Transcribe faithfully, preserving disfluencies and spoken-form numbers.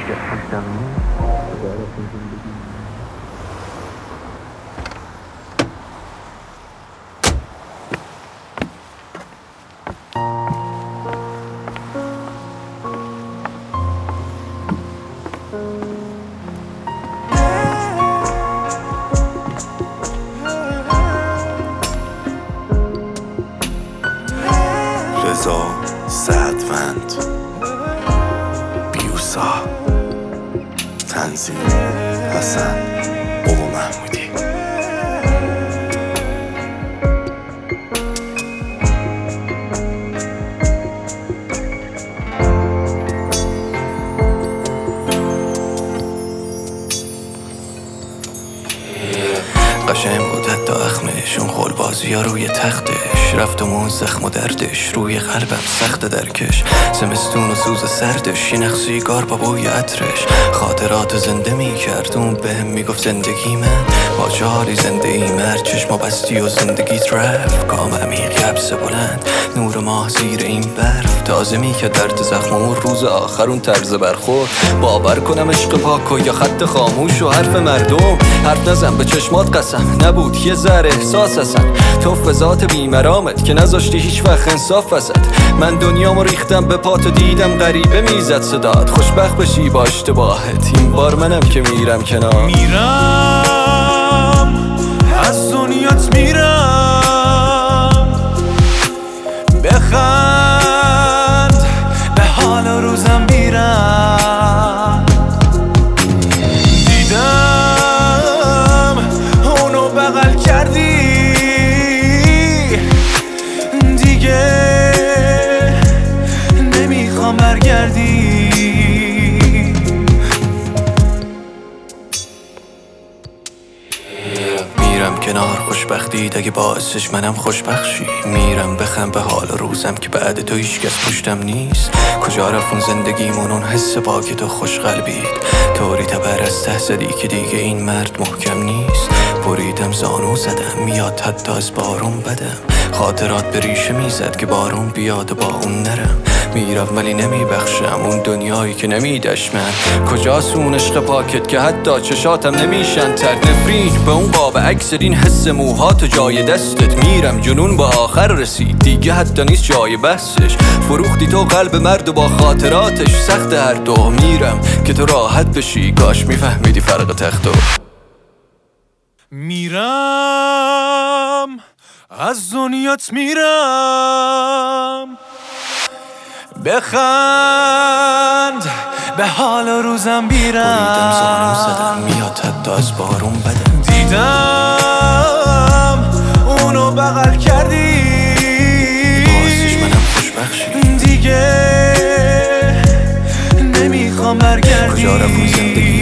هیچکس پشتم نیست. کجا رفتیم زندگی؟ رضا سعدوند، بیوسا، تنظیم حسن بابا محمودی. قشنگ بود حتی اخمش، اون خلبازی ها روی تختش، رفتمون زخم و دردش روی قلبم سخت درکش. زمستون و سوز سردش، یه نخ سیگار با بوی عطرش، خاطرات زنده می کرد. اون بهم میگفت زندگی من با جالی زنده ای مرد. چشما بستی و زندگیت رفت، کام عمیق یبس بلند، نور ماه زیر این برف تازه می که درد زخم. اون روز آخر اون طرز برخورد، باور کنم عشق پاک و یا خط خاموش و حرف مردم. حرف نزن به چشمات قسم، نبود یه ذره احساس اصلا. تو فضات بیمرامت که نذاشتی هیچ وقت انصاف وسط. من دنیامو ریختم به پات و دیدم غریبه میزد صدات. خوشبخت بشی با اشتباهت، این بار منم که میرم کنار. میرم از دنیات میرم، بخند به حال و روزم میرم. دیدم اونو بغل کردی، دیگه نمیخوام برگردی. میرم کنار خوشبختیت اگه باعثش منم خوشبخشی. میرم بخم به حال روزم که بعد تو هیچکس پشتم نیست. کجا رفت اون زندگیمون، اون حس پاک تو خوش قلبیت. طوری تبر از ته زدی که دیگه این مرد محکم نیست. بریدم زانو زدم، میاد حتی از بارون بدم. خاطرات به ریشه میزد که بارون بیاد با اون نرم. میرم ولی نمیبخشم اون دنیایی که نمیدش من. کجاست اون عشق پاکت که حتی چشاتم نمیشن تر. نفرین به اون قاب عکس این حس موهات و جای دستت. میرم جنون با آخر رسید، دیگه حتی نیست جای بحثش. فروختی تو قلب مرد و با خاطراتش سخت هر دو. میرم که تو راحت بشی، کاش میفهمیدی فرق تختو. میرم از دنیات میرم، بخند به حال و روزم بیرم. بریدم زانو زدم، میاد حتی از بارون بدم. دیدم اونو بغل کردی، باعثش منم خوشبخشی. دیگه نمیخوام برگردی. کجا رفت اون زندگی